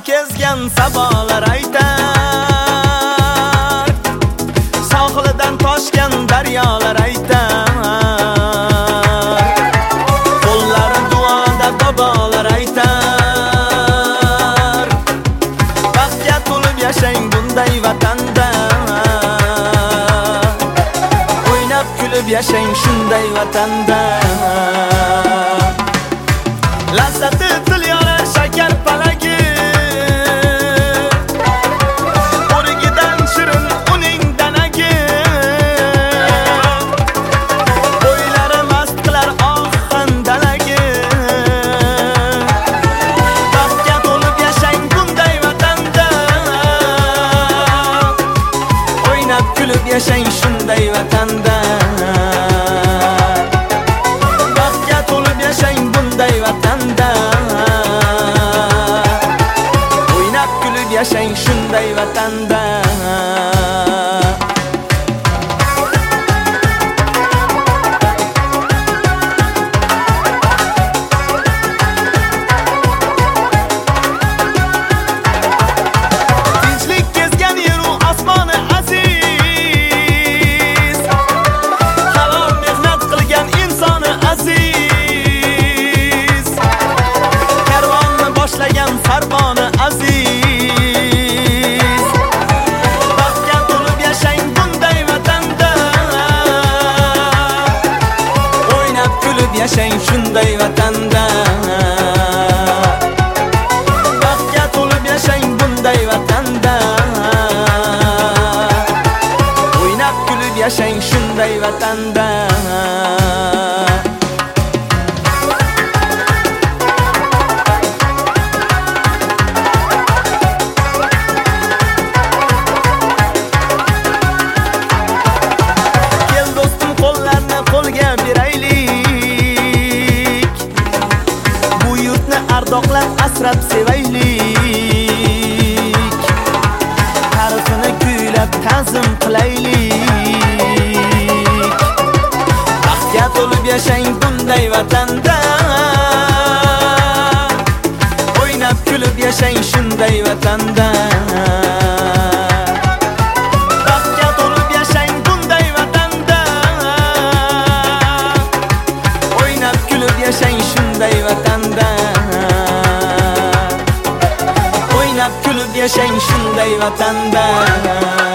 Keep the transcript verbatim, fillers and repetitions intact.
kezgan sabolar aytar, sohilidan toshgan daryolar aytar, qo'llari duoda bobolar aytar. Baxtga to'lib yashang bunday vatanda, o'ynab kulib yashang shunday vatanda. Lazzati tilyora shakar palagi, o'rigidan shirin uning danagi, bo'ylari mast qilar oq handalagi. Baxtga to'lib yashang bunday vatanda, o'ynab kulib yashang shunday vatanda. Baxtga to'lib yashang bunday vatanda, o'ynab kulib yashang shunday vatanda. Tinchlik kezgan yeru osmoni aziz, halol mehnat qilgan insoni aziz, karvonni boshlagan farmoni aziz. Baxtga to'lib yashang bunday vatanda, o'ynab kulib yashang shunday vatanda. Baxtga to'lib yashang bunday vatanda, o'ynab kulib yashang shunday vatanda. Kel do'stim qo'llarni qo'lga beraylik, bu yurtni ardoqlab asrab sevaylik, ta'rifini kuylab ta'zim qilaylik. Baxtga to'lib yashang bunday vatanda, o'ynab kulib yashang shunday vatanda. Baxtga to'lib yashang bunday vatanda, o'ynab kulib yashang shunday vatanda. O'ynab kulib yashang shunday vatanda.